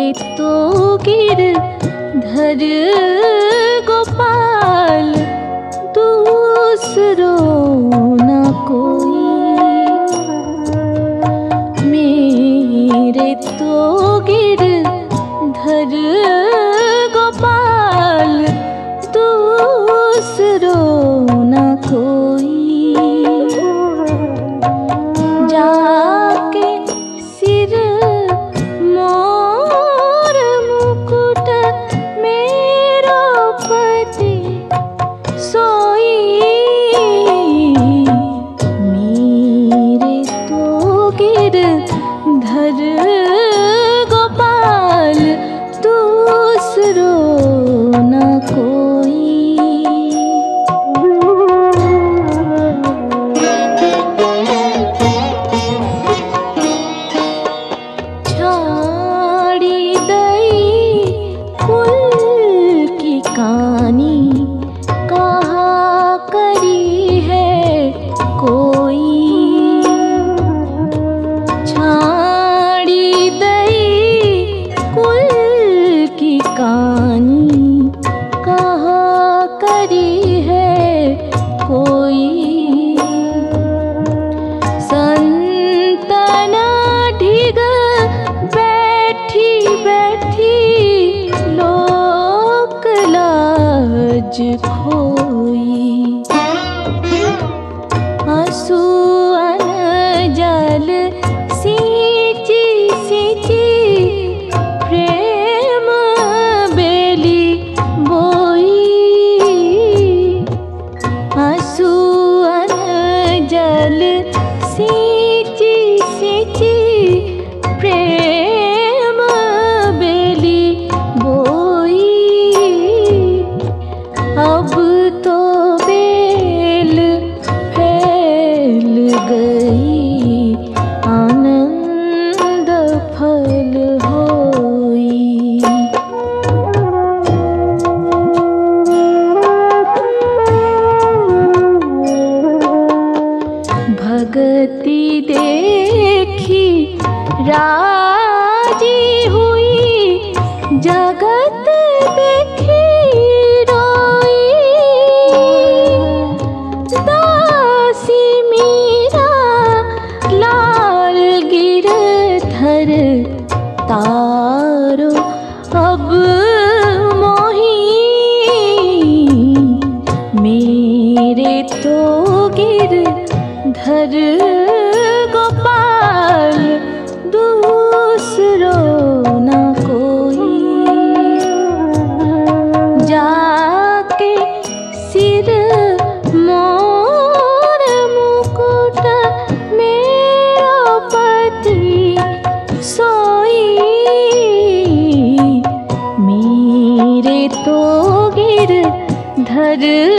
तो गिरधर गोपाल दूसरो न कोई। मेरे तो गिरधर गोपाल दूसरो न कोई। जाके सिर मोर मुकुट मेरो पति सोई। मेरे तो गिरधर गोपाल दूसरो न कोई। छाड़ी दई कुल की कहानी कहा करी है कोई। छाड़ी दई कुल की कहानी कहा करी है कोई। संतन ढिग बैठी बैठी लोक लाज खोई। आंसुअन जल सींची सींची प्रेम बेली बोई। आंसुअन जल सींची सींची प्रेम बेली बोई। अब तो बेल फैल गई आनंद फल होई। भगति देखी राजी हुई जगत देखी रोई। दासी मीरा लाल गिरधर तारो अब मोही। मेरे तो गिरधर गोपाल दूसरो न कोई। जाके सिर मोर मुकुट मेरो पति सोई। मेरे तो गिरधर